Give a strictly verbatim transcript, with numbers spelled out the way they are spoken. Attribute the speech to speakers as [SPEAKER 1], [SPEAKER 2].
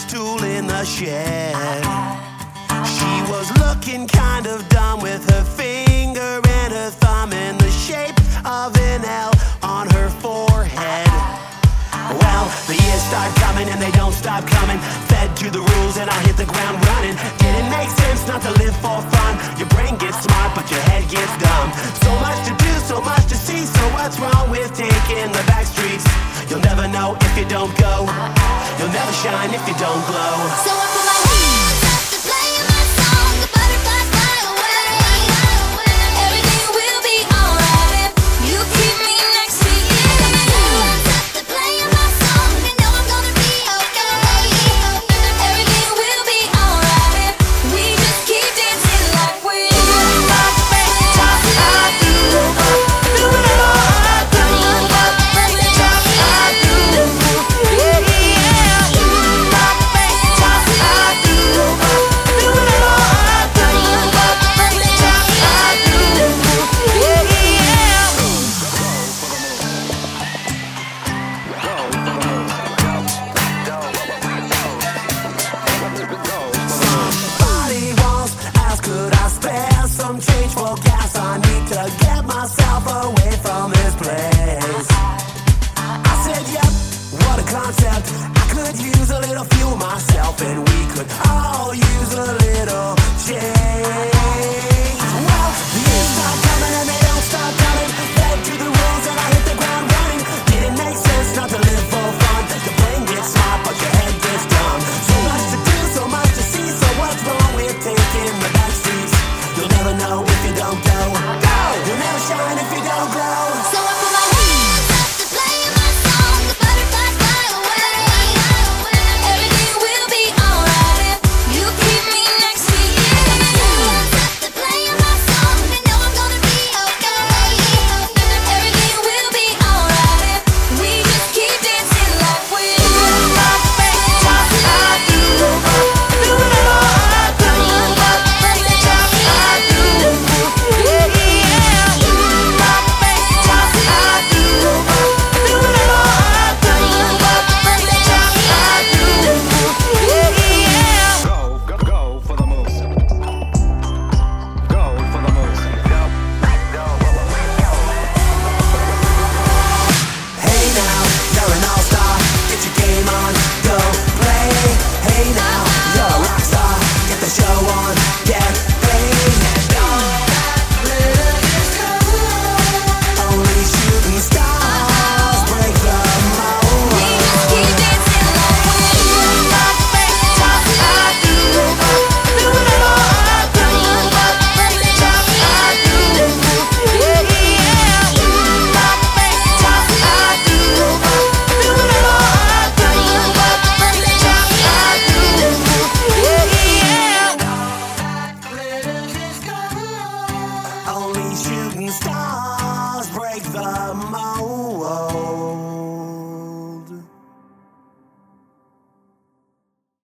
[SPEAKER 1] stool in the shed. She was looking kind of dumb with her finger and her thumb in the shape of an L on her forehead. Well, the years start coming and they don't stop coming. Fed to the rules and I hit the ground running. Didn't make sense not to live for fun. Your brain gets smart but your head gets dumb. So much to do, so much to see. So what's wrong with taking the back streets? You'll never know if you don't go. You'll never shine if you don't glow.
[SPEAKER 2] So I put my hands up to play my song. The butterflies fly away. Everything will be alright if you keep me next to you. Hands up to play my song. You know I'm gonna be okay. Everything will be alright if we just keep dancing like we do.
[SPEAKER 1] Somebody once asked, could I spare some change for gas? I need to get myself away from this place. I said, yep, what a concept. I could use a little fuel myself, and we could all use